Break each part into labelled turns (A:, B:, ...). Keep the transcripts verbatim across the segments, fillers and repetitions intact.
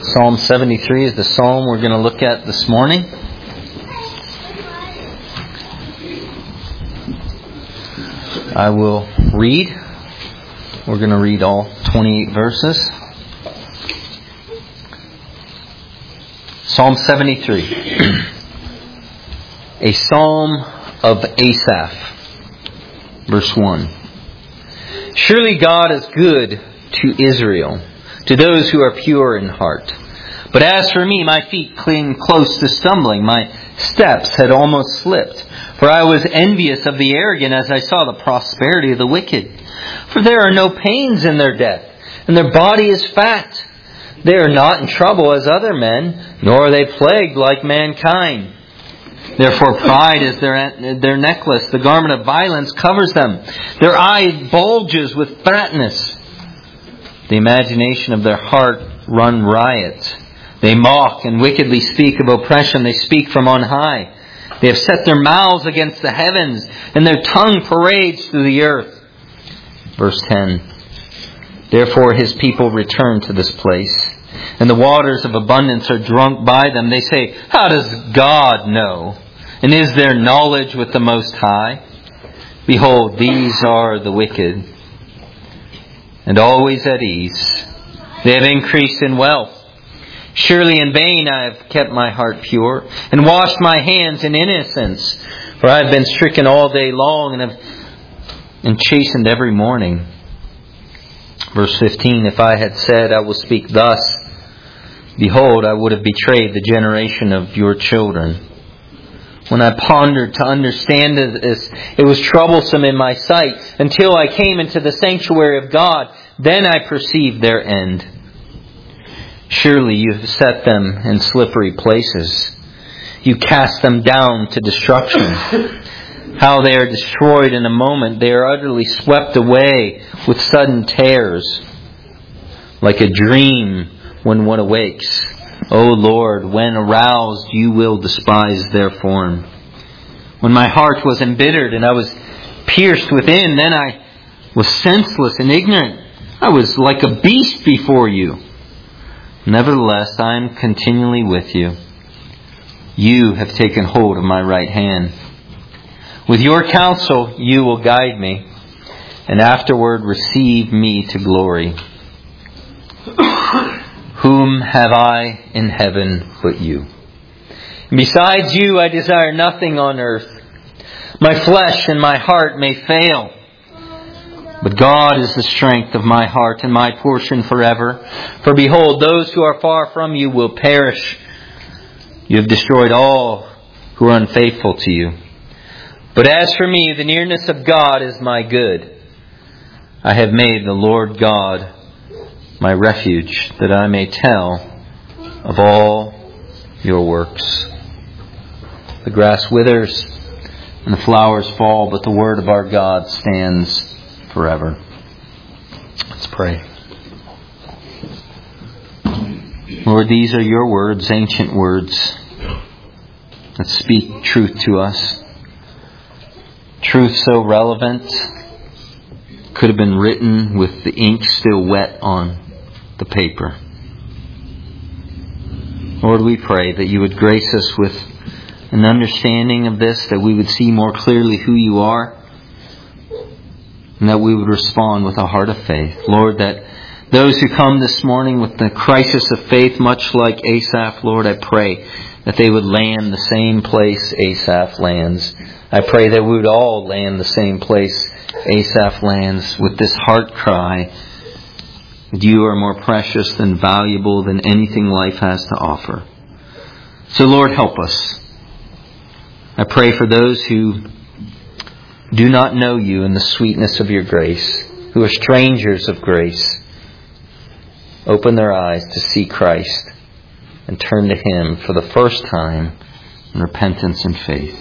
A: Psalm seventy-three is the psalm we're going to look at this morning. I will read. We're going to read all twenty-eight verses. Psalm seventy-three. A psalm of Asaph. Verse one. Surely God is good to Israel, to those who are pure in heart. But as for me, my feet cling close to stumbling. My steps had almost slipped. For I was envious of the arrogant as I saw the prosperity of the wicked. For there are no pains in their death, and their body is fat. They are not in trouble as other men, nor are they plagued like mankind. Therefore pride is their, their necklace. The garment of violence covers them. Their eye bulges with fatness. The imagination of their heart run riot. They mock and wickedly speak of oppression. They speak from on high. They have set their mouths against the heavens, and their tongue parades through the earth. Verse ten. Therefore his people return to this place, and the waters of abundance are drunk by them. They say, how does God know? And is there knowledge with the Most High? Behold, these are the wicked, and always at ease. They have increased in wealth. Surely in vain I have kept my heart pure, and washed my hands in innocence. For I have been stricken all day long, and have and chastened every morning. Verse fifteen, if I had said, I will speak thus, behold, I would have betrayed the generation of your children. When I pondered to understand this, it was troublesome in my sight, until I came into the sanctuary of God. Then I perceived their end. Surely you have set them in slippery places. You cast them down to destruction. How they are destroyed in a moment. They are utterly swept away with sudden tears. Like a dream when one awakes. O Lord, when aroused, you will despise their form. When my heart was embittered and I was pierced within, then I was senseless and ignorant. I was like a beast before you. Nevertheless, I am continually with you. You have taken hold of my right hand. With your counsel, you will guide me, and afterward receive me to glory. Whom have I in heaven but you? And besides you, I desire nothing on earth. My flesh and my heart may fail, but God is the strength of my heart and my portion forever. For behold, those who are far from you will perish. You have destroyed all who are unfaithful to you. But as for me, the nearness of God is my good. I have made the Lord God my refuge, that I may tell of all your works. The grass withers and the flowers fall, but the word of our God stands forever. Let's pray. Lord, these are your words, ancient words, that speak truth to us. Truth so relevant, could have been written with the ink still wet on the paper. Lord, we pray that you would grace us with an understanding of this, that we would see more clearly who you are, and that we would respond with a heart of faith. Lord, that those who come this morning with the crisis of faith, much like Asaph, Lord, I pray that they would land the same place Asaph lands. I pray that we would all land the same place Asaph lands, with this heart cry that you are more precious and valuable than anything life has to offer. So Lord, help us. I pray for those who do not know you in the sweetness of your grace, who are strangers of grace. Open their eyes to see Christ and turn to Him for the first time in repentance and faith.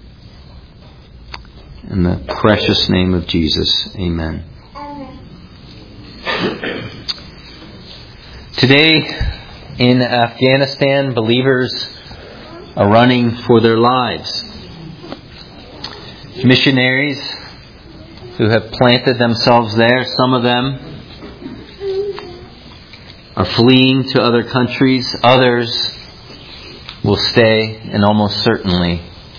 A: In the precious name of Jesus, amen. Today in Afghanistan, believers are running for their lives. Missionaries who have planted themselves there, some of them are fleeing to other countries. Others will stay and almost certainly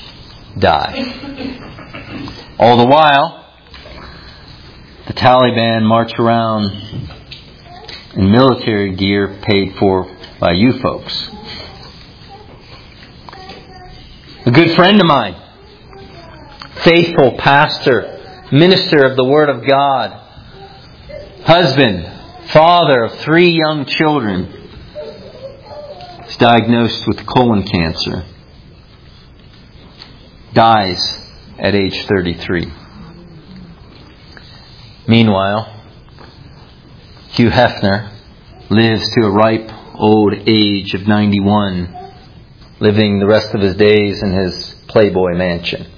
A: die. All the while, the Taliban march around in military gear paid for by you folks. A good friend of mine, faithful pastor, minister of the Word of God, husband, father of three young children, is diagnosed with colon cancer. Dies at age thirty-three. Meanwhile, Hugh Hefner lives to a ripe old age of ninety-one, living the rest of his days in his Playboy mansion.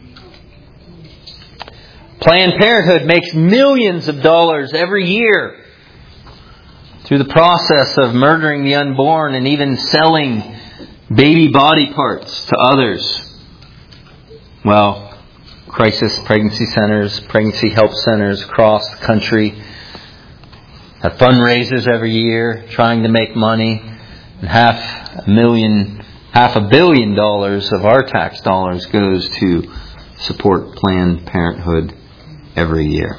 A: Planned Parenthood makes millions of dollars every year through the process of murdering the unborn and even selling baby body parts to others. Well, crisis pregnancy centers, pregnancy help centers across the country have fundraisers every year trying to make money. And half a million, half a billion dollars of our tax dollars goes to support Planned Parenthood every year.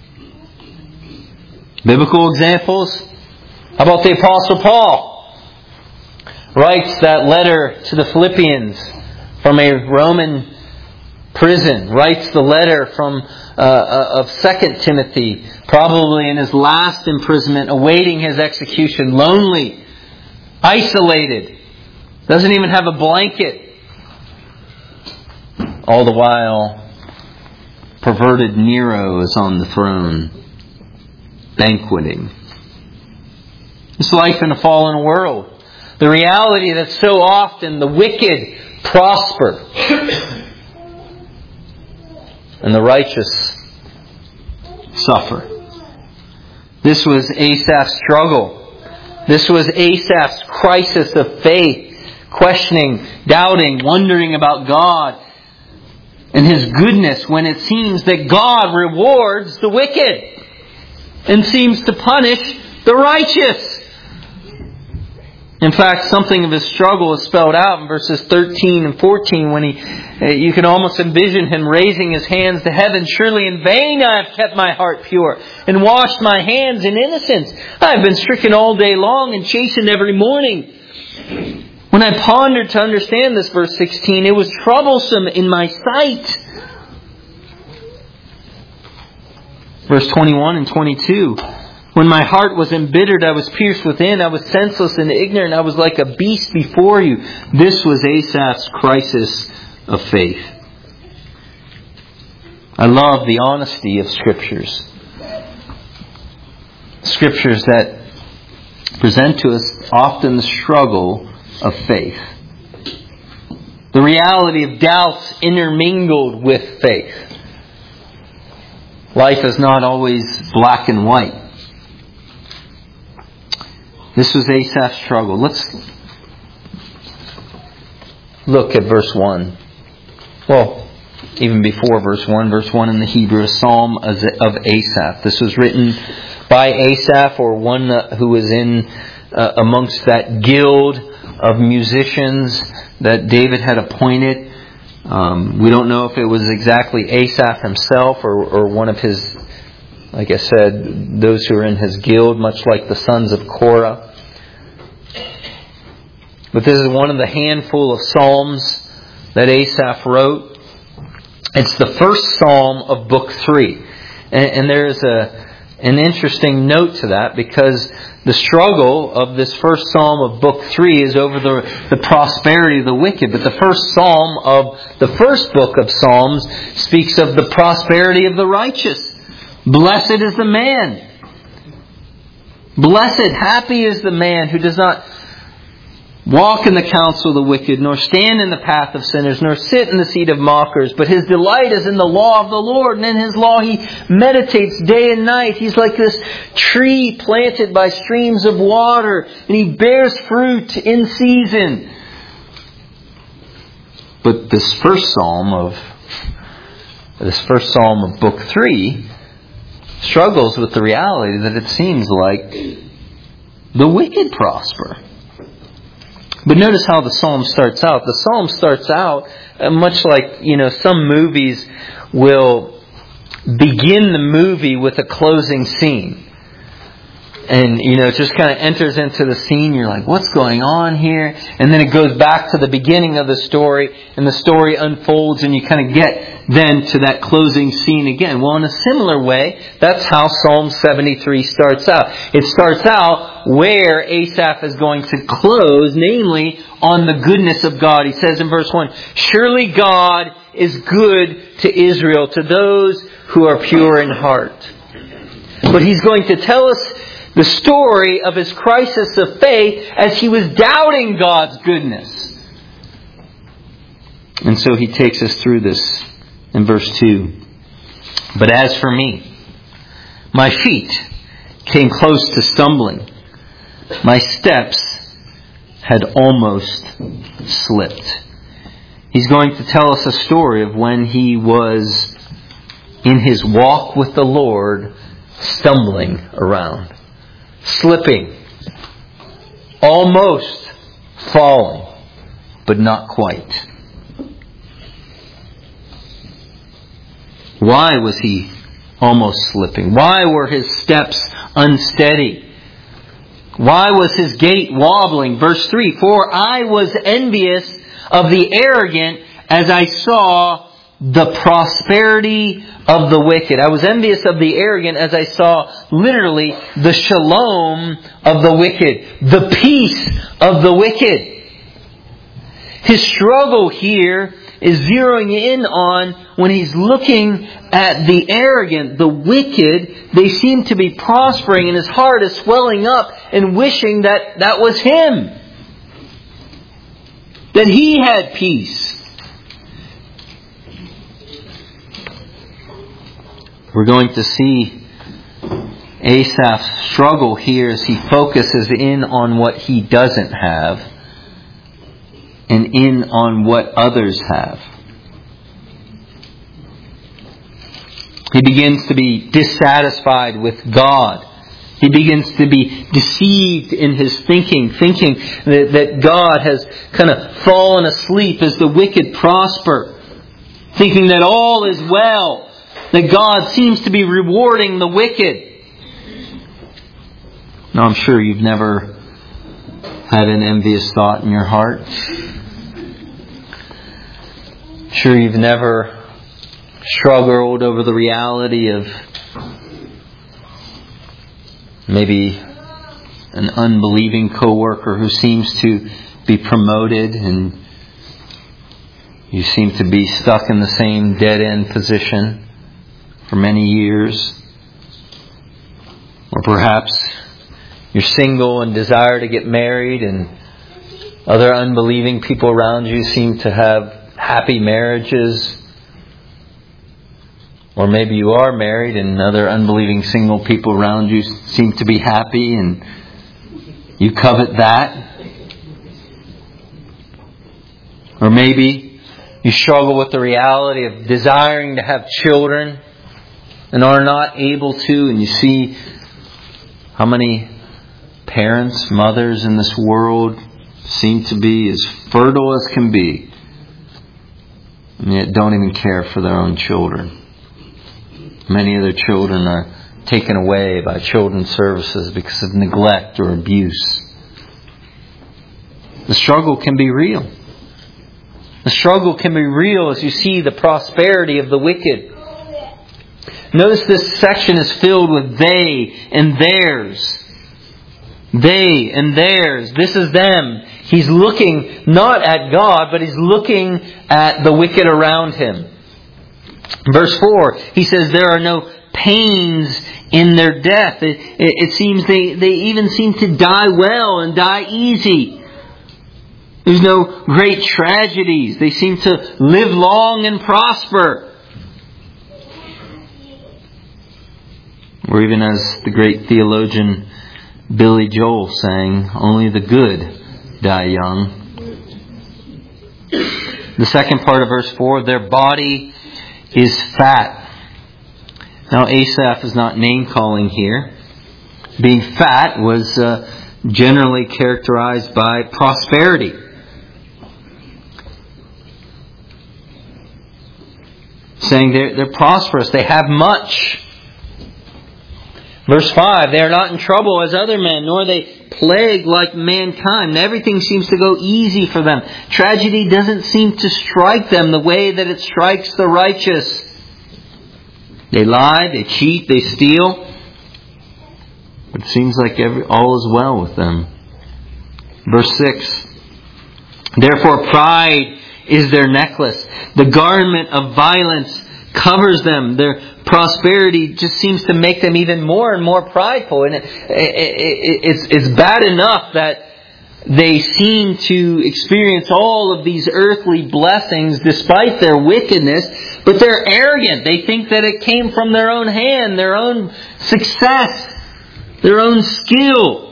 A: Biblical examples. How about the Apostle Paul? Writes that letter to the Philippians from a Roman prison. Writes the letter from uh, uh, of Second Timothy, probably in his last imprisonment, awaiting his execution, lonely, isolated, doesn't even have a blanket. All the while, perverted Nero is on the throne, banqueting. It's life in a fallen world. The reality that so often the wicked prosper and the righteous suffer. This was Asaph's struggle. This was Asaph's crisis of faith, questioning, doubting, wondering about God and His goodness when it seems that God rewards the wicked and seems to punish the righteous. In fact, something of his struggle is spelled out in verses thirteen and fourteen when he, you can almost envision him raising his hands to heaven. Surely in vain I have kept my heart pure and washed my hands in innocence. I have been stricken all day long and chastened every morning. When I pondered to understand this, verse sixteen, it was troublesome in my sight. Verse twenty-one and twenty-two. When my heart was embittered, I was pierced within. I was senseless and ignorant. I was like a beast before you. This was Asaph's crisis of faith. I love the honesty of Scriptures. Scriptures that present to us often the struggle of faith. The reality of doubts intermingled with faith. Life is not always black and white. This was Asaph's struggle. Let's look at verse one. Well, even before verse one. Verse one in the Hebrew, a psalm of Asaph. This was written by Asaph, or one who was in uh, amongst that guild of musicians that David had appointed. Um, we don't know if it was exactly Asaph himself or, or one of his, like I said, those who are in his guild, much like the sons of Korah. But this is one of the handful of psalms that Asaph wrote. It's the first psalm of book three. And, and there is a an interesting note to that, because the struggle of this first psalm of book three is over the, the prosperity of the wicked. But the first psalm of the first book of Psalms speaks of the prosperity of the righteous. Blessed is the man. Blessed, happy is the man who does not walk in the counsel of the wicked, nor stand in the path of sinners, nor sit in the seat of mockers. But his delight is in the law of the Lord, and in His law he meditates day and night. He's like this tree planted by streams of water, and he bears fruit in season. But this first psalm of this first psalm of book three struggles with the reality that it seems like the wicked prosper. But notice how the psalm starts out. The psalm starts out uh, much like, you know, some movies will begin the movie with a closing scene. And, you know, it just kind of enters into the scene. You're like, what's going on here? And then it goes back to the beginning of the story. And the story unfolds. And you kind of get then to that closing scene again. Well, in a similar way, that's how Psalm seventy-three starts out. It starts out where Asaph is going to close, namely on the goodness of God. He says in verse one, surely God is good to Israel, to those who are pure in heart. But he's going to tell us the story of his crisis of faith as he was doubting God's goodness. And so he takes us through this in verse two. But as for me, my feet came close to stumbling. My steps had almost slipped. He's going to tell us a story of when he was in his walk with the Lord stumbling around. Slipping, almost falling, but not quite. Why was he almost slipping? Why were his steps unsteady? Why was his gait wobbling? Verse three, for I was envious of the arrogant as I saw the prosperity of the wicked. I was envious of the arrogant as I saw literally the shalom of the wicked, the peace of the wicked. His struggle here is zeroing in on when he's looking at the arrogant, the wicked. They seem to be prospering and his heart is swelling up and wishing that that was him. That he had peace. We're going to see Asaph's struggle here as he focuses in on what he doesn't have and in on what others have. He begins to be dissatisfied with God. He begins to be deceived in his thinking, thinking that, that God has kind of fallen asleep as the wicked prosper, thinking that all is well. That God seems to be rewarding the wicked. Now, I'm sure you've never had an envious thought in your heart. I'm sure you've never struggled over the reality of maybe an unbelieving coworker who seems to be promoted and you seem to be stuck in the same dead-end position for many years. Or perhaps you're single and desire to get married and other unbelieving people around you seem to have happy marriages. Or maybe you are married and other unbelieving single people around you seem to be happy and you covet that. Or maybe you struggle with the reality of desiring to have children and are not able to, and you see how many parents, mothers in this world seem to be as fertile as can be, and yet don't even care for their own children. Many of their children are taken away by children's services because of neglect or abuse. The struggle can be real. The struggle can be real as you see the prosperity of the wicked. Notice this section is filled with they and theirs. They and theirs. This is them. He's looking not at God, but he's looking at the wicked around him. Verse four, he says there are no pains in their death. It, it, it seems they, they even seem to die well and die easy. There's no great tragedies. They seem to live long and prosper. Or even as the great theologian Billy Joel sang, only the good die young. The second part of verse four, their body is fat. Now Asaph is not name calling here. Being fat was uh, generally characterized by prosperity. Saying they're, they're prosperous, they have much. Verse five, they are not in trouble as other men, nor are they plagued like mankind. Everything seems to go easy for them. Tragedy doesn't seem to strike them the way that it strikes the righteous. They lie, they cheat, they steal. It seems like every, all is well with them. Verse six, therefore pride is their necklace. The garment of violence covers them. Their prosperity just seems to make them even more and more prideful. And it, it, it, it's, it's bad enough that they seem to experience all of these earthly blessings despite their wickedness, but they're arrogant. They think that it came from their own hand, their own success, their own skill.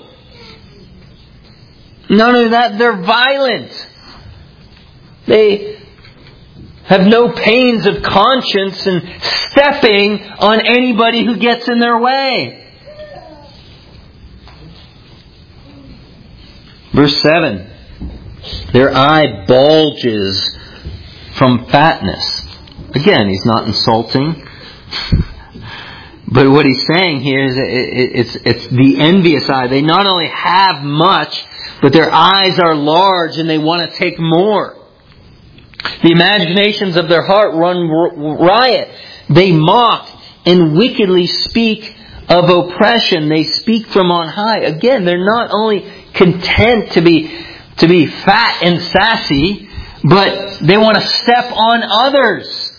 A: Not only that, they're violent. They have no pains of conscience in stepping on anybody who gets in their way. Verse seven, their eye bulges from fatness. Again, he's not insulting. But what he's saying here is it's, it's the envious eye. They not only have much, but their eyes are large and they want to take more. The imaginations of their heart run riot. They mock and wickedly speak of oppression. They speak from on high. Again, they're not only content to be to be fat and sassy, but they want to step on others.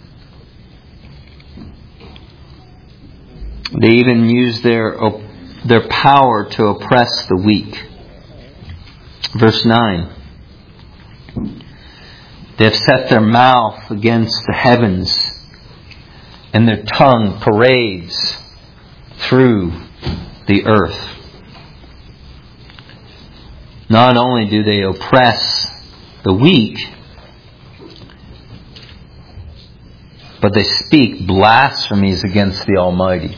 A: They even use their their power to oppress the weak. Verse nine. They have set their mouth against the heavens, and their tongue parades through the earth. Not only do they oppress the weak, but they speak blasphemies against the Almighty.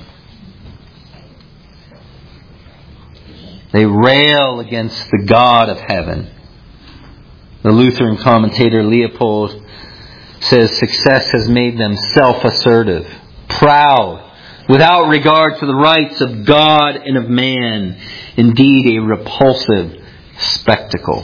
A: They rail against the God of heaven. The Lutheran commentator Leopold says success has made them self-assertive, proud, without regard to the rights of God and of man. Indeed, a repulsive spectacle.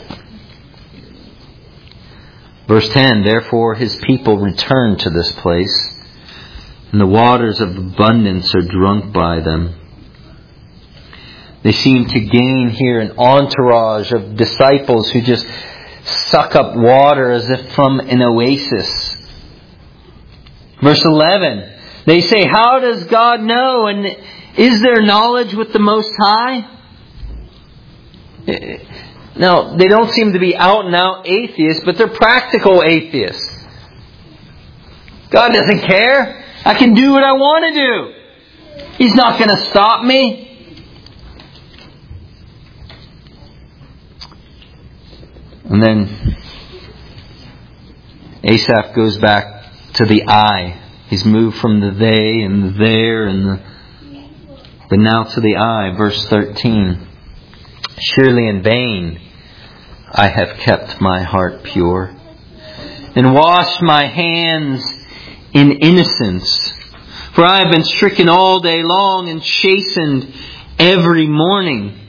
A: Verse ten, therefore his people return to this place, and the waters of abundance are drunk by them. They seem to gain here an entourage of disciples who just suck up water as if from an oasis. Verse eleven, they say, how does God know? And is there knowledge with the Most High? Now, they don't seem to be out and out atheists, but they're practical atheists. God doesn't care. I can do what I want to do. He's not going to stop me. And then Asaph goes back to the I. He's moved from the they and the there and the, but now to the I. Verse thirteen. Surely in vain I have kept my heart pure and washed my hands in innocence. For I have been stricken all day long and chastened every morning.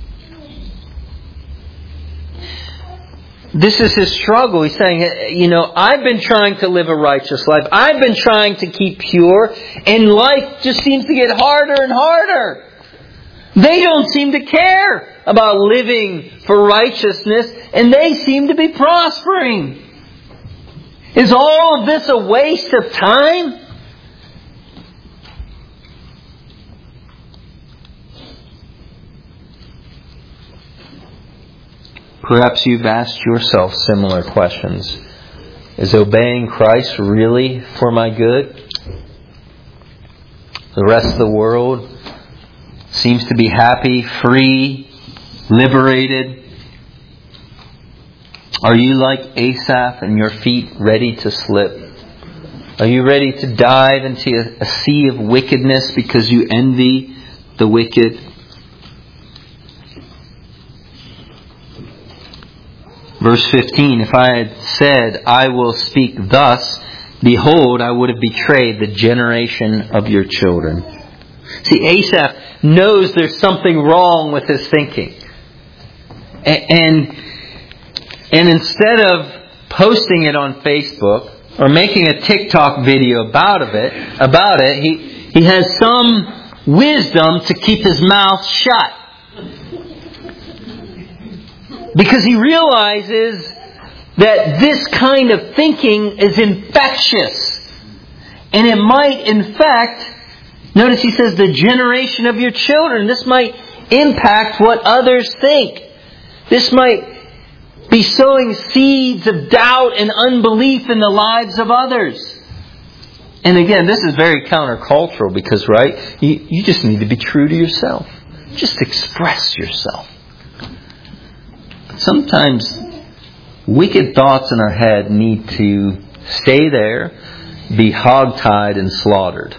A: This is his struggle. He's saying, you know, I've been trying to live a righteous life. I've been trying to keep pure. And life just seems to get harder and harder. They don't seem to care about living for righteousness. And they seem to be prospering. Is all of this a waste of time? Perhaps you've asked yourself similar questions. Is obeying Christ really for my good? The rest of the world seems to be happy, free, liberated. Are you like Asaph and your feet ready to slip? Are you ready to dive into a sea of wickedness because you envy the wicked? Verse fifteen, if I had said, I will speak thus, behold, I would have betrayed the generation of your children. See, Asaph knows there's something wrong with his thinking. And, and instead of posting it on Facebook or making a TikTok video about of it, about it, he, he has some wisdom to keep his mouth shut. Because he realizes that this kind of thinking is infectious. And it might infect, notice he says, the generation of your children. This might impact what others think. This might be sowing seeds of doubt and unbelief in the lives of others. And again, this is very countercultural because, right, you, you just need to be true to yourself. Just express yourself. Sometimes wicked thoughts in our head need to stay there, be hogtied and slaughtered.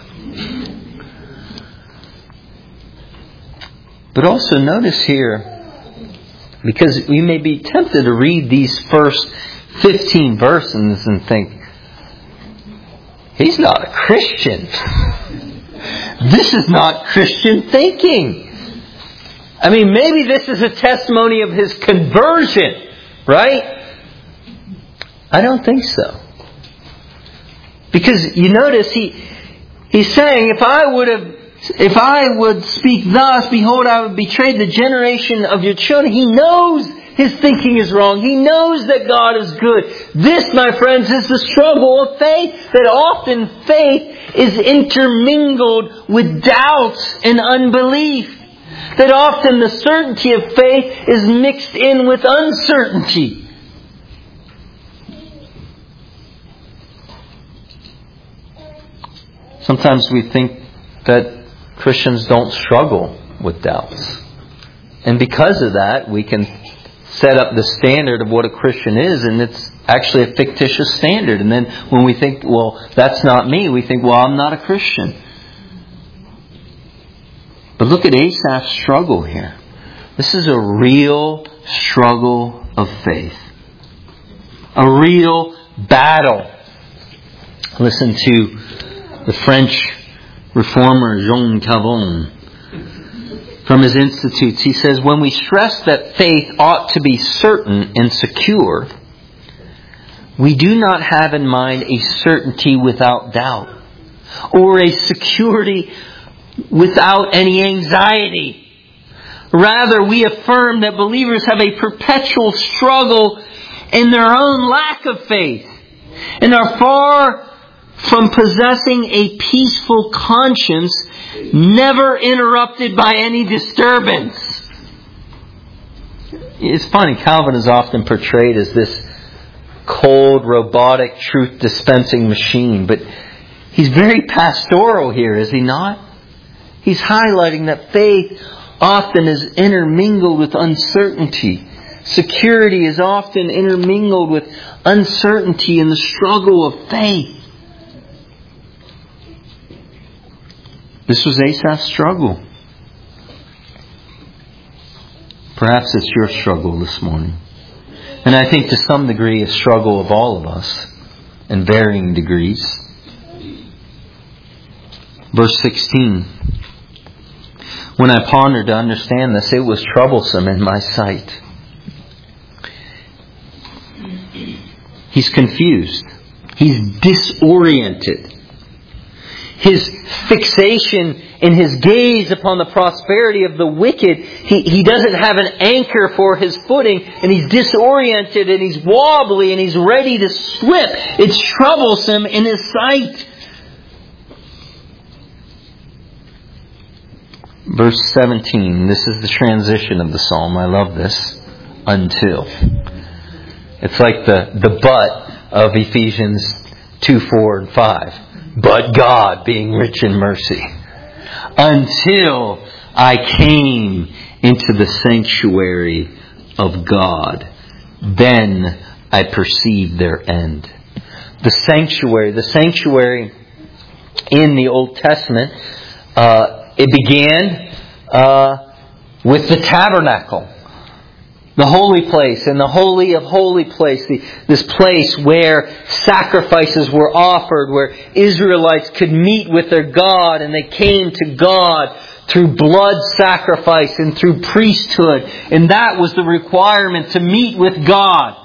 A: But also notice here, because we may be tempted to read these first fifteen verses and think, he's not a Christian. This is not Christian thinking. I mean, maybe this is a testimony of his conversion, right? I don't think so. Because you notice he he's saying, if I would have if I would speak thus, behold, I would betray the generation of your children. He knows his thinking is wrong. He knows that God is good. This, my friends, is the struggle of faith. That often faith is intermingled with doubts and unbelief. That often the certainty of faith is mixed in with uncertainty. Sometimes we think that Christians don't struggle with doubts. And because of that, we can set up the standard of what a Christian is, and it's actually a fictitious standard. And then when we think, well, that's not me, we think, well, I'm not a Christian. But look at Asaph's struggle here. This is a real struggle of faith. A real battle. Listen to the French reformer Jean Calvin. From his Institutes, he says, when we stress that faith ought to be certain and secure, we do not have in mind a certainty without doubt, or a security without any anxiety. Rather, we affirm that believers have a perpetual struggle in their own lack of faith, and are far from possessing a peaceful conscience, never interrupted by any disturbance. It's funny, Calvin is often portrayed as this cold, robotic, truth-dispensing machine, but he's very pastoral here, is he not? He's highlighting that faith often is intermingled with uncertainty. Security is often intermingled with uncertainty in the struggle of faith. This was Asaph's struggle. Perhaps it's your struggle this morning. And I think to some degree a struggle of all of us in varying degrees. Verse sixteen. When I pondered to understand this, it was troublesome in my sight. He's confused. He's disoriented. His fixation and his gaze upon the prosperity of the wicked, he, he doesn't have an anchor for his footing, and he's disoriented and he's wobbly and he's ready to slip. It's troublesome in his sight. Verse seventeen, this is the transition of the psalm. I love this. Until. It's like the, the but of Ephesians two, four, and five. But God, being rich in mercy, until I came into the sanctuary of God, then I perceived their end. The sanctuary, the sanctuary in the Old Testament, uh, it began uh, with the tabernacle. the holy place and the holy of holy place, the, this place where sacrifices were offered, where Israelites could meet with their God, and they came to God through blood sacrifice and through priesthood. And that was the requirement, to meet with God.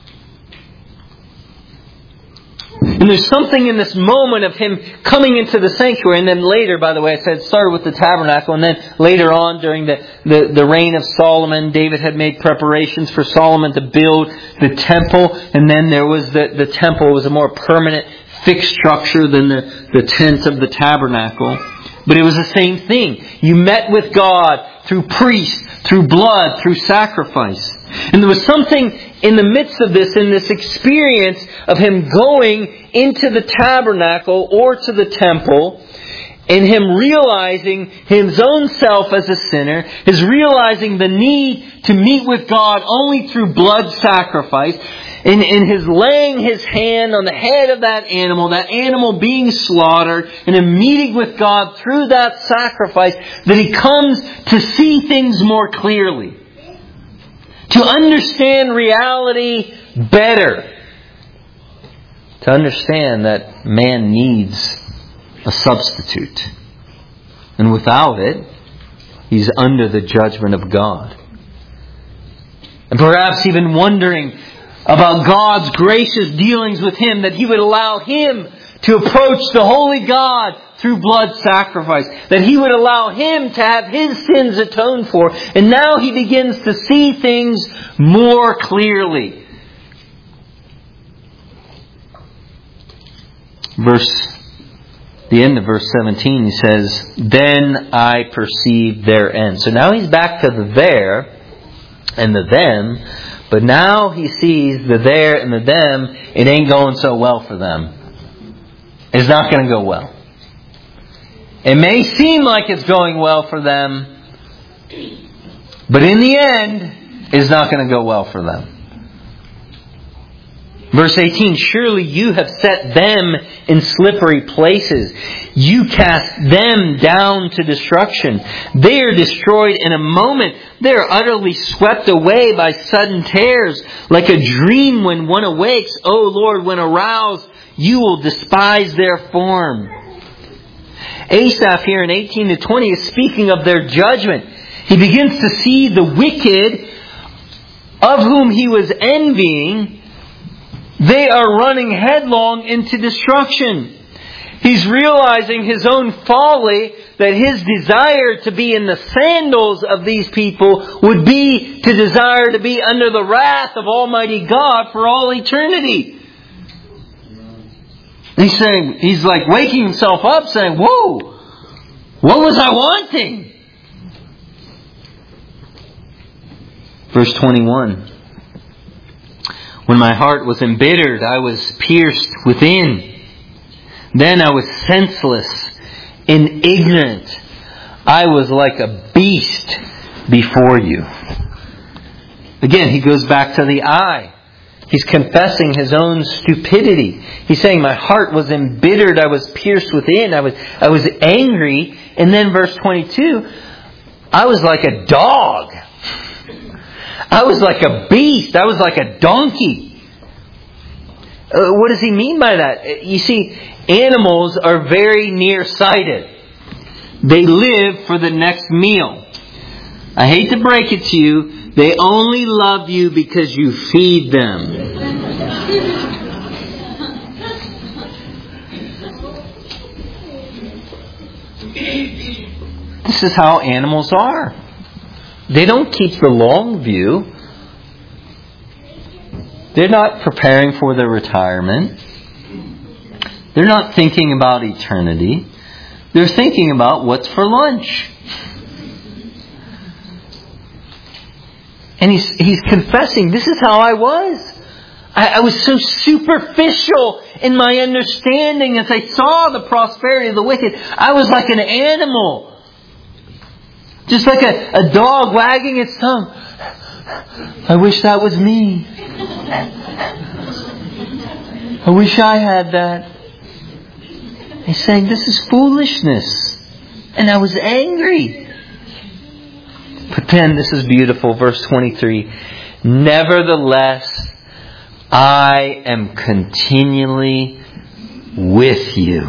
A: And there's something in this moment of Him coming into the sanctuary. And then later, by the way, I said it started with the tabernacle. And then later on, during the, the, the reign of Solomon, David had made preparations for Solomon to build the temple. And then there was the, the temple was a more permanent, fixed structure than the, the tent of the tabernacle. But it was the same thing. You met with God through priest, through blood, through sacrifice. And there was something in the midst of this, in this experience of Him going into the tabernacle or to the temple, and Him realizing His own self as a sinner, His realizing the need to meet with God only through blood sacrifice, and in His laying His hand on the head of that animal, that animal being slaughtered, and Him meeting with God through that sacrifice, that He comes to see things more clearly. To understand reality better. To understand that man needs a substitute. And without it, he's under the judgment of God. And perhaps even wondering about God's gracious dealings with him, that He would allow him to approach the holy God through blood sacrifice. That He would allow him to have his sins atoned for. And now he begins to see things more clearly. Verse, the end of verse seventeen, he says, "Then I perceived their end." So now he's back to the there and the them. But now he sees the there and the them. It ain't going so well for them. It's not going to go well. It may seem like it's going well for them, but in the end, it's not going to go well for them. Verse eighteen, "Surely you have set them in slippery places. You cast them down to destruction. They are destroyed in a moment. They are utterly swept away by sudden tears. Like a dream when one awakes. O Lord, when aroused, you will despise their form." Asaph here in eighteen to twenty is speaking of their judgment. He begins to see the wicked of whom he was envying. They are running headlong into destruction. He's realizing his own folly, that his desire to be in the sandals of these people would be to desire to be under the wrath of Almighty God for all eternity. He's saying, he's like waking himself up saying, whoa, what was I wanting? Verse twenty-one. "When my heart was embittered, I was pierced within. Then I was senseless and ignorant. I was like a beast before you." Again, he goes back to the I. He's confessing his own stupidity. He's saying, my heart was embittered. I was pierced within. I was, I was angry. And then verse twenty-two, "I was like a dog. I was like a beast. I was like a donkey." Uh, what does he mean by that? You see, animals are very nearsighted. They live for the next meal. I hate to break it to you, they only love you because you feed them. This is how animals are. They don't keep the long view. They're not preparing for their retirement. They're not thinking about eternity. They're thinking about what's for lunch. And he's he's confessing, this is how I was. I, I was so superficial in my understanding as I saw the prosperity of the wicked. I was like an animal. Just like a, a dog wagging its tongue. I wish that was me. I wish I had that. He's saying, this is foolishness. And I was angry. But then, this is beautiful, verse twenty-three. Nevertheless, I am continually with you.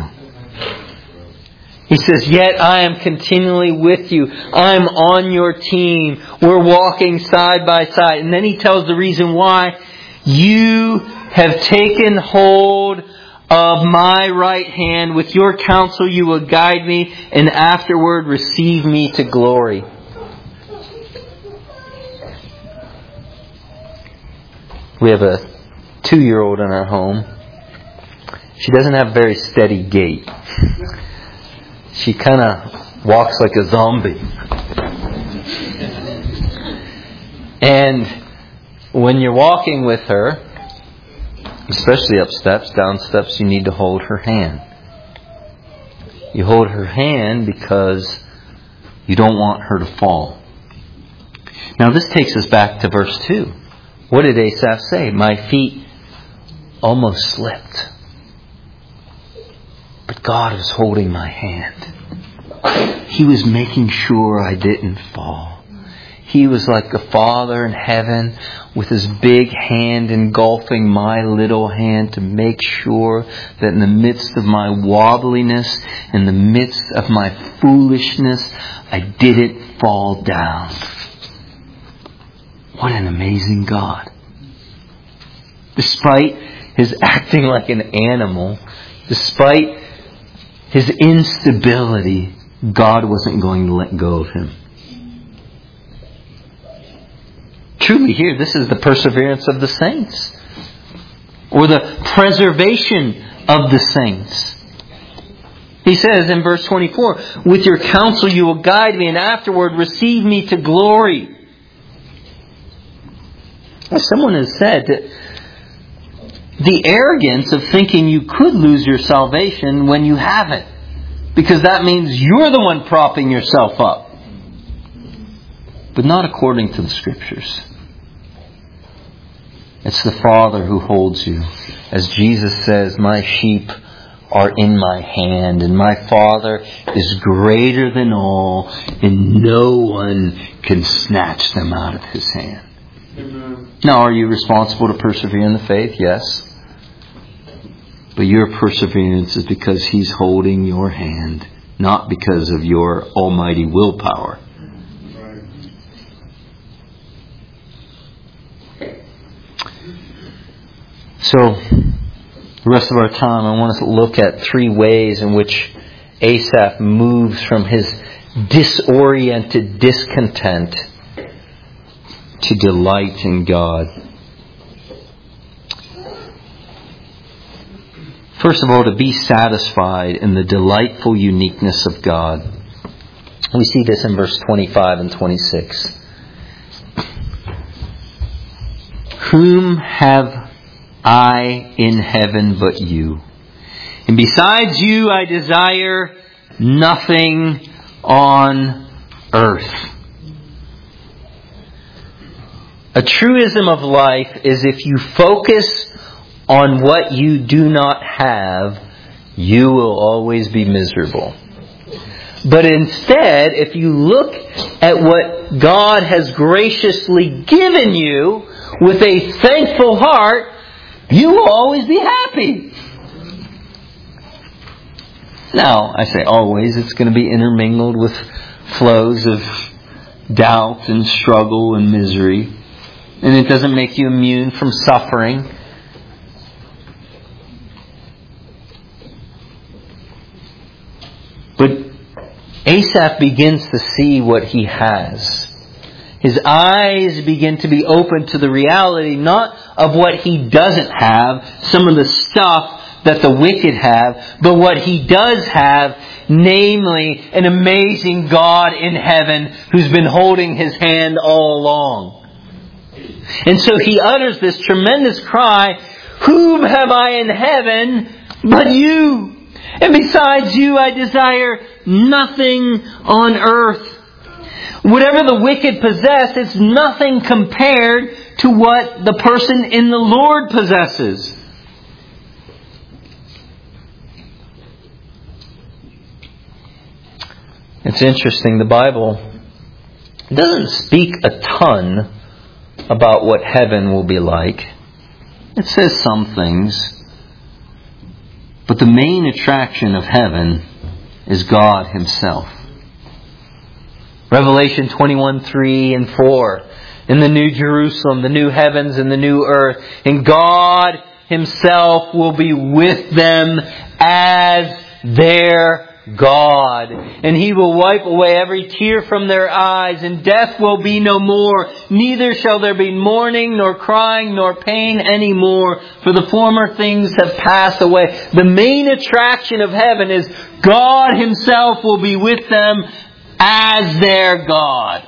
A: He says, yet I am continually with you. I'm on your team. We're walking side by side. And then he tells the reason why. You have taken hold of my right hand. With your counsel you will guide me, and afterward receive me to glory. We have a two-year-old in our home. She doesn't have a very steady gait. She kind of walks like a zombie. And when you're walking with her, especially up steps, down steps, you need to hold her hand. You hold her hand because you don't want her to fall. Now this takes us back to verse two. What did Asaph say? My feet almost slipped. But God was holding my hand. He was making sure I didn't fall. He was like a Father in heaven with His big hand engulfing my little hand to make sure that in the midst of my wobbliness, in the midst of my foolishness, I didn't fall down. What an amazing God. Despite His acting like an animal, despite His instability, God wasn't going to let go of him. Truly here, this is the perseverance of the saints. Or the preservation of the saints. He says in verse twenty-four, with your counsel you will guide me, and afterward receive me to glory. As someone has said, that the arrogance of thinking you could lose your salvation when you haven't. Because that means you're the one propping yourself up. But not according to the Scriptures. It's the Father who holds you. As Jesus says, my sheep are in my hand, and my Father is greater than all, and no one can snatch them out of His hand. Amen. Now, are you responsible to persevere in the faith? Yes. But your perseverance is because He's holding your hand, not because of your almighty willpower. So, the rest of our time, I want us to look at three ways in which Asaph moves from his disoriented discontent to delight in God. First of all, to be satisfied in the delightful uniqueness of God. We see this in verse twenty-five and twenty-six. Whom have I in heaven but you? And besides you I desire nothing on earth. A truism of life is if you focus on what you do not have, you will always be miserable. But instead, if you look at what God has graciously given you with a thankful heart, you will always be happy. Now, I say always, it's going to be intermingled with flows of doubt and struggle and misery. And it doesn't make you immune from suffering. But Asaph begins to see what he has. His eyes begin to be open to the reality, not of what he doesn't have, some of the stuff that the wicked have, but what he does have, namely an amazing God in heaven who's been holding his hand all along. And so he utters this tremendous cry, whom have I in heaven but you? And besides you I desire nothing on earth. Whatever the wicked possess, it's nothing compared to what the person in the Lord possesses. It's interesting, the Bible doesn't speak a ton about what heaven will be like. It says some things. But the main attraction of heaven is God Himself. Revelation twenty-one, three and four. In the New Jerusalem, the new heavens and the new earth. And God Himself will be with them as their God. And He will wipe away every tear from their eyes, and death will be no more. Neither shall there be mourning, nor crying, nor pain any more, for the former things have passed away. The main attraction of heaven is God Himself will be with them as their God.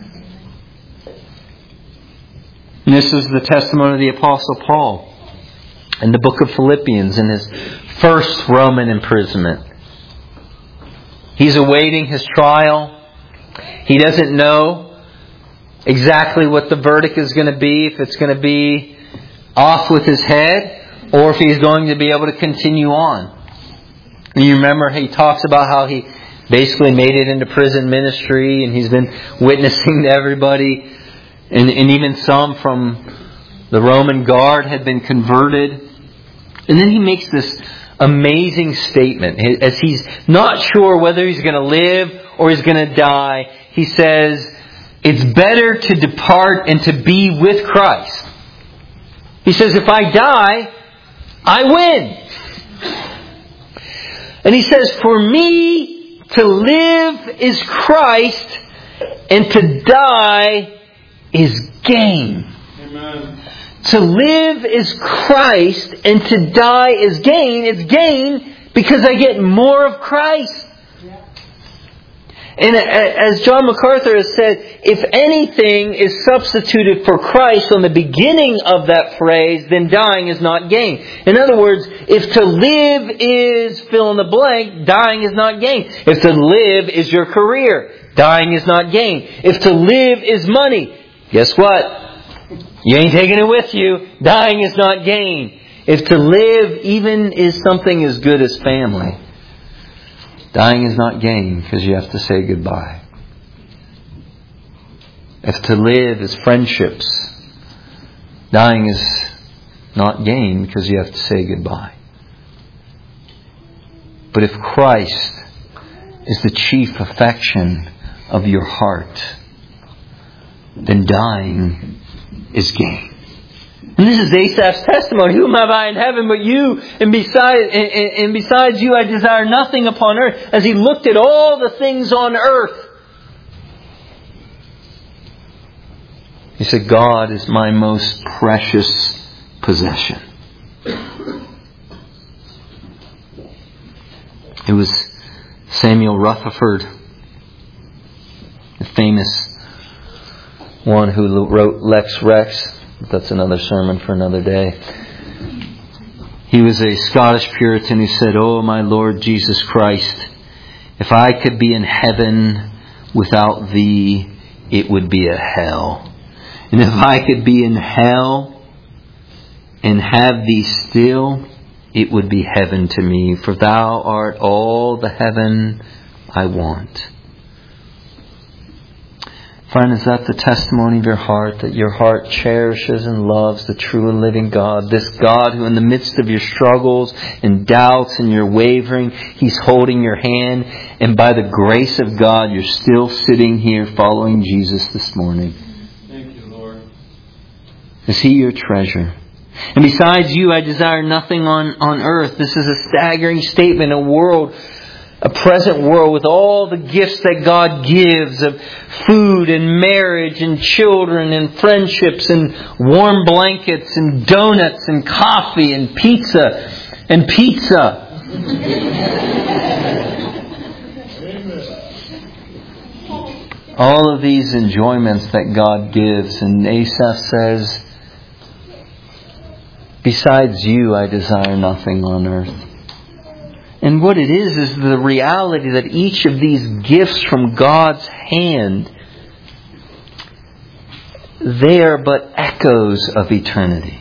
A: And this is the testimony of the Apostle Paul in the book of Philippians in his first Roman imprisonment. He's awaiting his trial. He doesn't know exactly what the verdict is going to be, if it's going to be off with his head or if he's going to be able to continue on. And you remember he talks about how he basically made it into prison ministry and he's been witnessing to everybody. And, and even some from the Roman guard had been converted. And then he makes this amazing statement. As he's not sure whether he's going to live or he's going to die, he says, it's better to depart and to be with Christ. He says, if I die, I win. And he says, for me to live is Christ and to die is gain.
B: Amen.
A: To live is Christ and to die is gain. It's gain because I get more of Christ. Yeah. And as John MacArthur has said, if anything is substituted for Christ on the beginning of that phrase, then dying is not gain. In other words, if to live is fill in the blank, dying is not gain. If to live is your career, dying is not gain. If to live is money, guess what? You ain't taking it with you. Dying is not gain. If to live even is something as good as family, dying is not gain because you have to say goodbye. If to live is friendships, dying is not gain because you have to say goodbye. But if Christ is the chief affection of your heart, then dying is gain. And this is Asaph's testimony. Whom have I in heaven but you? And besides, and, and besides you I desire nothing upon earth. As he looked at all the things on earth, he said, God is my most precious possession. It was Samuel Rutherford, the famous one who wrote Lex Rex. That's another sermon for another day. He was a Scottish Puritan who said, "Oh, my Lord Jesus Christ, if I could be in heaven without Thee, it would be a hell. And if I could be in hell and have Thee still, it would be heaven to me. For Thou art all the heaven I want." Friend, is that the testimony of your heart? That your heart cherishes and loves the true and living God? This God who in the midst of your struggles and doubts and your wavering, He's holding your hand. And by the grace of God, you're still sitting here following Jesus this morning.
B: Thank you, Lord.
A: Is He your treasure? And besides you, I desire nothing on, on earth. This is a staggering statement. A world, a present world with all the gifts that God gives of food and marriage and children and friendships and warm blankets and donuts and coffee and pizza and pizza. All of these enjoyments that God gives. And Asaph says, besides you, I desire nothing on earth. And what it is, is the reality that each of these gifts from God's hand, they are but echoes of eternity.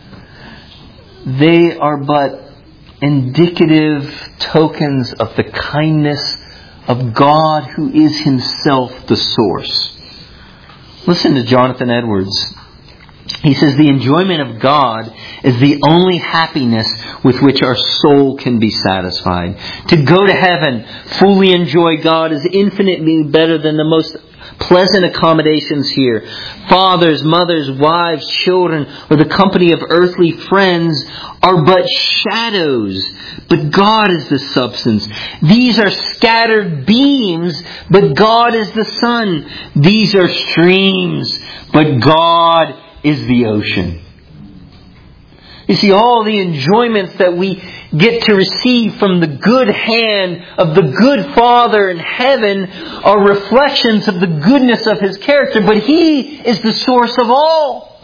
A: They are but indicative tokens of the kindness of God who is Himself the source. Listen to Jonathan Edwards He says the enjoyment of God is the only happiness with which our soul can be satisfied. To go to heaven, fully enjoy God, is infinitely better than the most pleasant accommodations here. Fathers, mothers, wives, children, or the company of earthly friends are but shadows, but God is the substance. These are scattered beams, but God is the sun. These are streams, but God is the ocean. You see, all the enjoyments that we get to receive from the good hand of the good Father in heaven are reflections of the goodness of His character, but He is the source of all.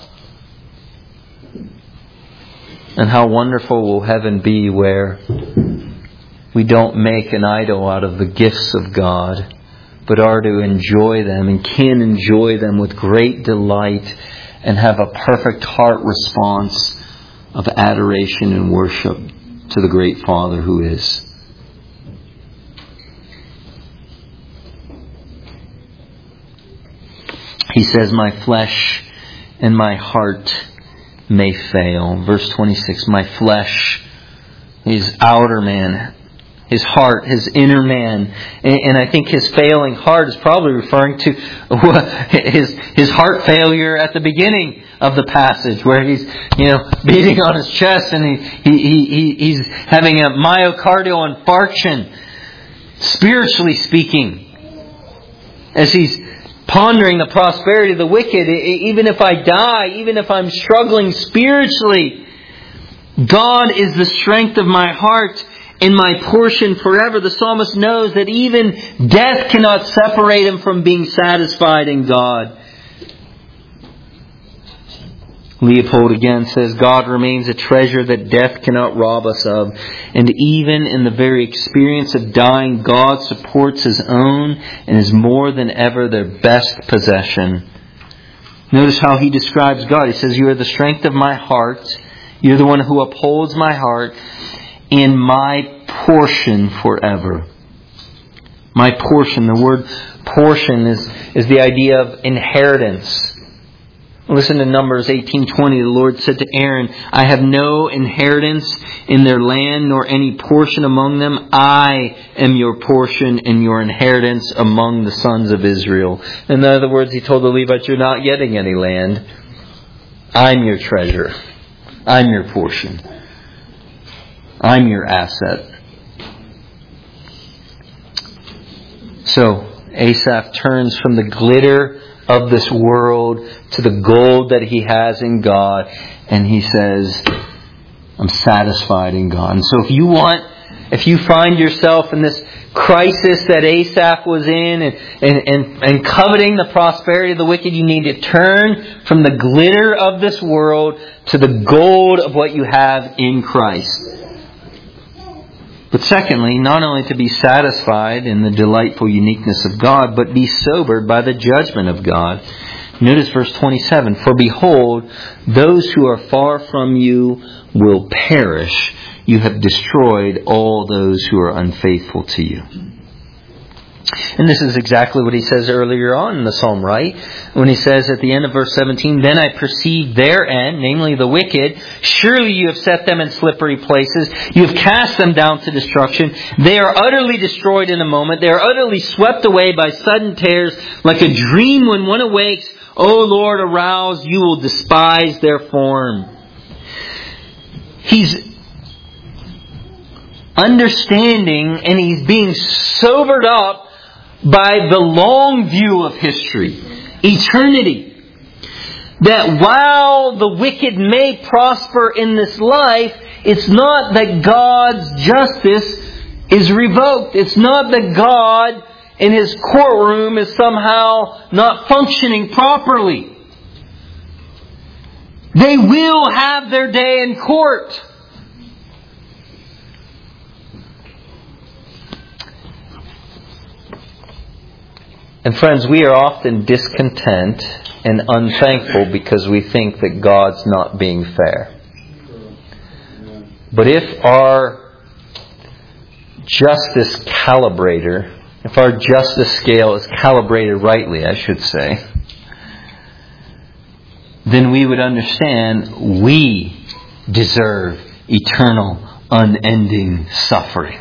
A: And how wonderful will heaven be where we don't make an idol out of the gifts of God, but are to enjoy them and can enjoy them with great delight and have a perfect heart response of adoration and worship to the great Father who is. He says, my flesh and my heart may fail. Verse twenty-six, my flesh, his outer man, his heart, his inner man. And I think his failing heart is probably referring to his his heart failure at the beginning of the passage, where he's, you know, beating on his chest and he, he, he he's having a myocardial infarction, spiritually speaking, as he's pondering the prosperity of the wicked. Even if I die, even if I'm struggling spiritually, God is the strength of my heart and my portion forever. The psalmist knows that even death cannot separate him from being satisfied in God. Leopold again says, God remains a treasure that death cannot rob us of. And even in the very experience of dying, God supports His own and is more than ever their best possession. Notice how he describes God. He says, you are the strength of my heart. You're the one who upholds my heart in my portion forever. My portion. The word portion is, is the idea of inheritance. Listen to Numbers eighteen twenty. The Lord said to Aaron, I have no inheritance in their land, nor any portion among them. I am your portion and your inheritance among the sons of Israel. In other words, He told the Levites, you're not getting any land. I'm your treasure. I'm your portion. I'm your asset. So, Asaph turns from the glitter of this world to the gold that he has in God, and he says, I'm satisfied in God. And so if you want, if you find yourself in this crisis that Asaph was in and, and, and, and coveting the prosperity of the wicked, you need to turn from the glitter of this world to the gold of what you have in Christ. But secondly, not only to be satisfied in the delightful uniqueness of God, but be sobered by the judgment of God. Notice verse twenty-seven. For behold, those who are far from you will perish. You have destroyed all those who are unfaithful to you. And this is exactly what he says earlier on in the psalm, right? When he says at the end of verse seventeen, then I perceive their end, namely the wicked. Surely you have set them in slippery places. You have cast them down to destruction. They are utterly destroyed in a moment. They are utterly swept away by sudden tears, like a dream when one awakes. O Lord, arouse, you will despise their form. He's understanding and he's being sobered up by the long view of history, eternity. That while the wicked may prosper in this life, it's not that God's justice is revoked. It's not that God in His courtroom is somehow not functioning properly. They will have their day in court. And friends, we are often discontent and unthankful because we think that God's not being fair. But if our justice calibrator, if our justice scale is calibrated rightly, I should say, then we would understand we deserve eternal, unending suffering.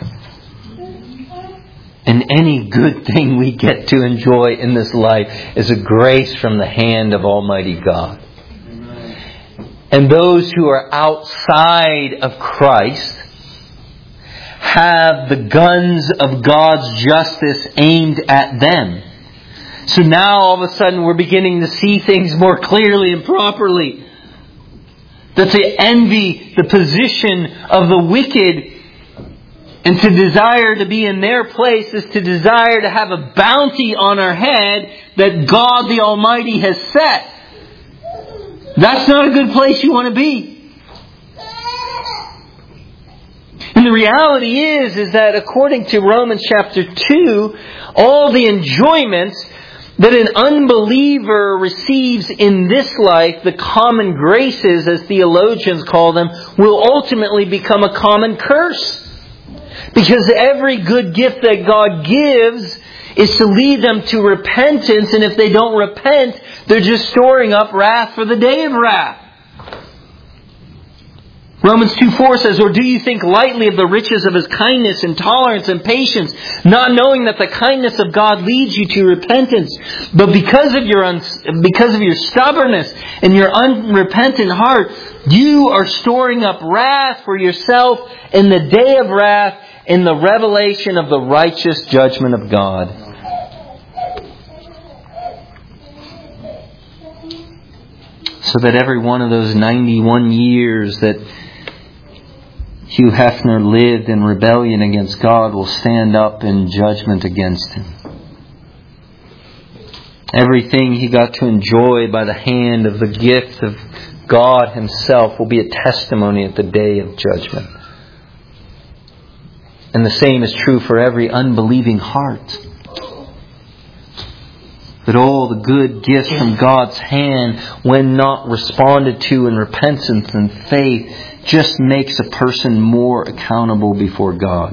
A: And any good thing we get to enjoy in this life is a grace from the hand of Almighty God. And those who are outside of Christ have the guns of God's justice aimed at them. So now all of a sudden we're beginning to see things more clearly and properly. That to envy the position of the wicked and to desire to be in their place is to desire to have a bounty on our head that God the Almighty has set. That's not a good place you want to be. And the reality is, is that according to Romans chapter two, all the enjoyments that an unbeliever receives in this life, the common graces, as theologians call them, will ultimately become a common curse. Because every good gift that God gives is to lead them to repentance, and if they don't repent, they're just storing up wrath for the day of wrath. Romans two four says, "Or do you think lightly of the riches of His kindness and tolerance and patience, not knowing that the kindness of God leads you to repentance? But because of your un- because of your stubbornness and your unrepentant heart, you are storing up wrath for yourself in the day of wrath, in the revelation of the righteous judgment of God." So that every one of those ninety-one years that Hugh Hefner lived in rebellion against God will stand up in judgment against him. Everything he got to enjoy by the hand of the gift of God Himself will be a testimony at the day of judgment. And the same is true for every unbelieving heart. That all the good gifts from God's hand, when not responded to in repentance and faith, just makes a person more accountable before God.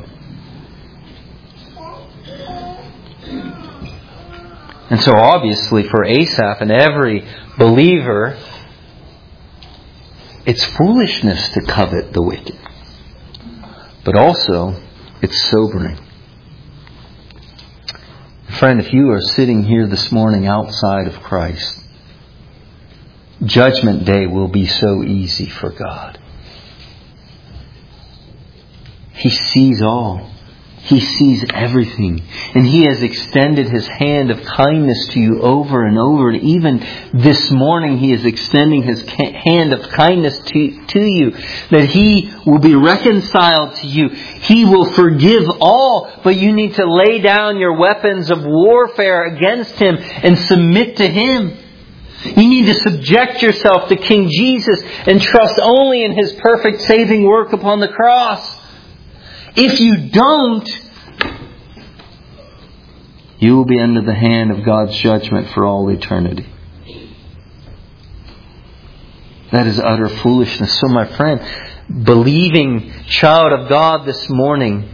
A: And so obviously for Asaph and every believer, it's foolishness to covet the wicked. But also, it's sobering. Friend, if you are sitting here this morning outside of Christ, Judgment Day will be so easy for God. He sees all. He sees everything. And He has extended His hand of kindness to you over and over. And even this morning He is extending His hand of kindness to, to you. That He will be reconciled to you. He will forgive all. But you need to lay down your weapons of warfare against Him and submit to Him. You need to subject yourself to King Jesus and trust only in His perfect saving work upon the cross. If you don't, you will be under the hand of God's judgment for all eternity. That is utter foolishness. So my friend, believing child of God this morning,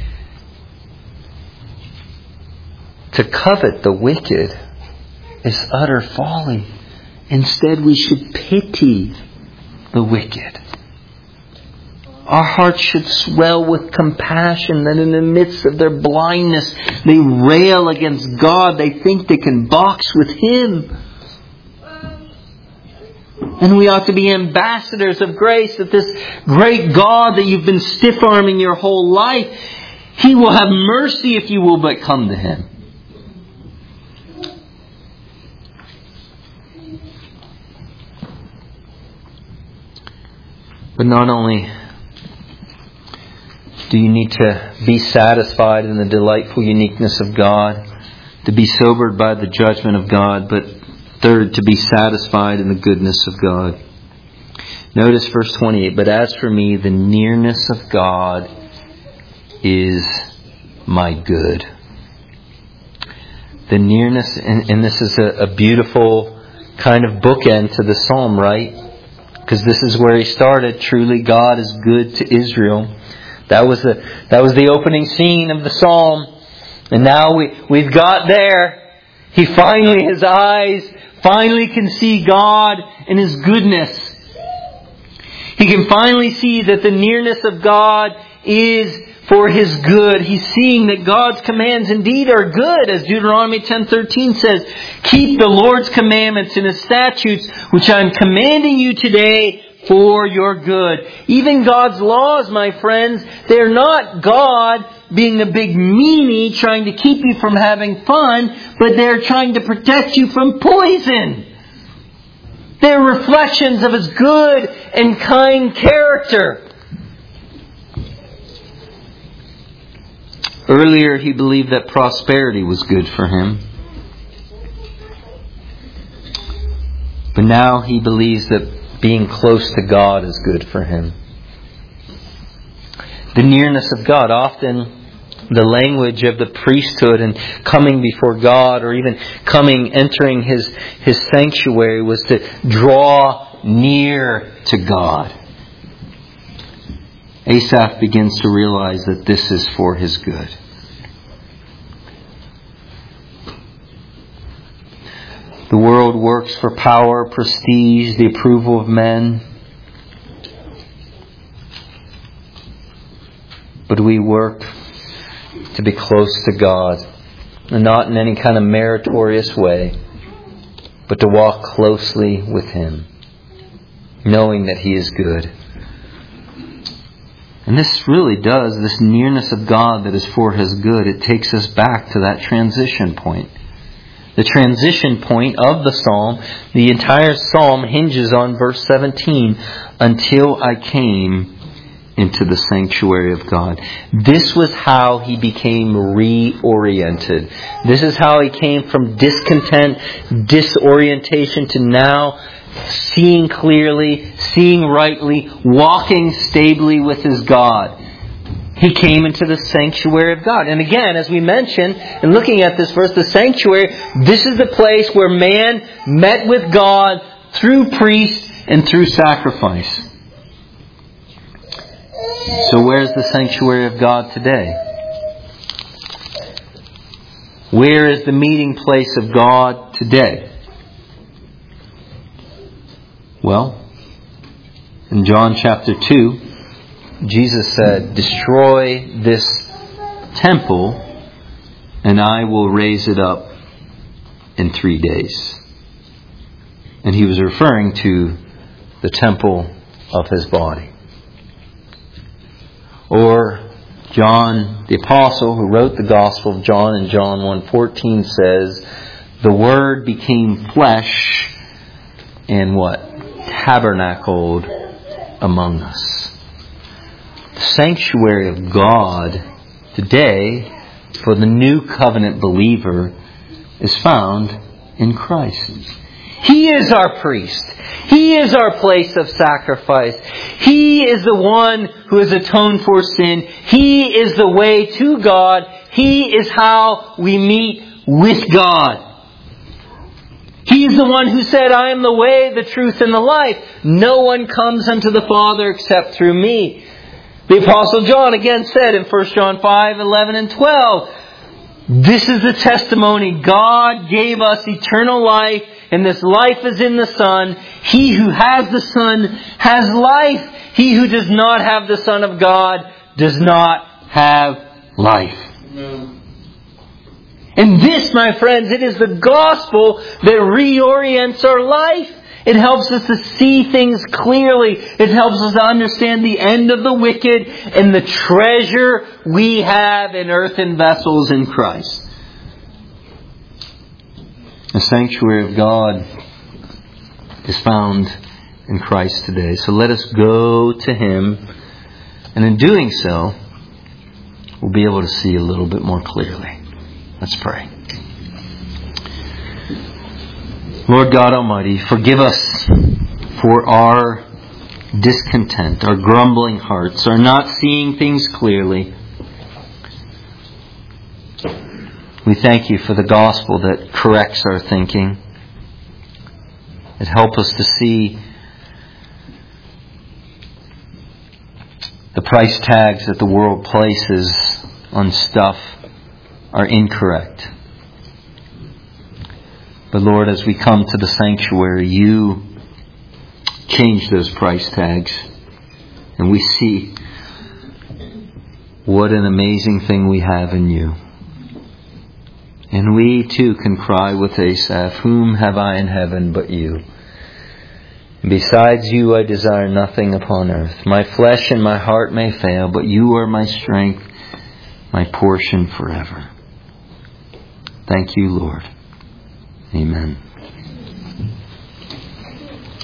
A: to covet the wicked is utter folly. Instead, we should pity the wicked. Our hearts should swell with compassion that in the midst of their blindness, they rail against God. They think they can box with Him. And we ought to be ambassadors of grace, that this great God that you've been stiff-arming your whole life, He will have mercy if you will but come to Him. But not only do you need to be satisfied in the delightful uniqueness of God, to be sobered by the judgment of God, but third, to be satisfied in the goodness of God. Notice verse twenty-eight, "But as for me, the nearness of God is my good." The nearness, and, and this is a, a beautiful kind of bookend to the psalm, right? Because this is where he started. Truly God is good to Israel. That was the that was the opening scene of the psalm. And now we, we've got there. He finally, his eyes finally can see God and His goodness. He can finally see that the nearness of God is for his good. He's seeing that God's commands indeed are good, as Deuteronomy ten thirteen says, "Keep the Lord's commandments and His statutes, which I am commanding you today for your good." Even God's laws, my friends, they're not God being a big meanie trying to keep you from having fun, but they're trying to protect you from poison. They're reflections of His good and kind character. Earlier, he believed that prosperity was good for him. But now he believes that being close to God is good for him. The nearness of God. Often the language of the priesthood and coming before God, or even coming, entering His, His sanctuary, was to draw near to God. Asaph begins to realize that this is for his good. The world works for power, prestige, the approval of men. But we work to be close to God, and not in any kind of meritorious way, but to walk closely with Him, knowing that He is good. And this really does, this nearness of God that is for His good, it takes us back to that transition point. The transition point of the psalm, the entire psalm hinges on verse seventeen, "Until I came into the sanctuary of God." This was how he became reoriented. This is how he came from discontent, disorientation, to now seeing clearly, seeing rightly, walking stably with his God. He came into the sanctuary of God. And again, as we mentioned, in looking at this verse, the sanctuary, this is the place where man met with God through priest and through sacrifice. So where's the sanctuary of God today? Where is the meeting place of God today? Well, in John chapter two, Jesus said, "Destroy this temple, and I will raise it up in three days." And He was referring to the temple of His body. Or John the Apostle, who wrote the Gospel of John in John one fourteen, says, "The Word became flesh and" what? "Tabernacled among us." The sanctuary of God today for the new covenant believer is found in Christ. He is our priest. He is our place of sacrifice. He is the one who has atoned for sin. He is the way to God. He is how we meet with God. He is the one who said, "I am the way, the truth, and the life. No one comes unto the Father except through me." The Apostle John again said in First John five, eleven and twelve, "This is the testimony. God gave us eternal life, and this life is in the Son. He who has the Son has life. He who does not have the Son of God does not have life." Amen. And this, my friends, it is the gospel that reorients our life. It helps us to see things clearly. It helps us to understand the end of the wicked and the treasure we have in earthen vessels in Christ. The sanctuary of God is found in Christ today. So let us go to Him. And in doing so, we'll be able to see a little bit more clearly. Let's pray. Lord God Almighty, forgive us for our discontent, our grumbling hearts, our not seeing things clearly. We thank You for the gospel that corrects our thinking. It helps us to see the price tags that the world places on stuff are incorrect. But Lord, as we come to the sanctuary, You change those price tags. And we see what an amazing thing we have in You. And we too can cry with Asaph, whom have I in heaven but You? Besides You I desire nothing upon earth. My flesh and my heart may fail, but You are my strength, my portion forever. Thank You, Lord. Amen.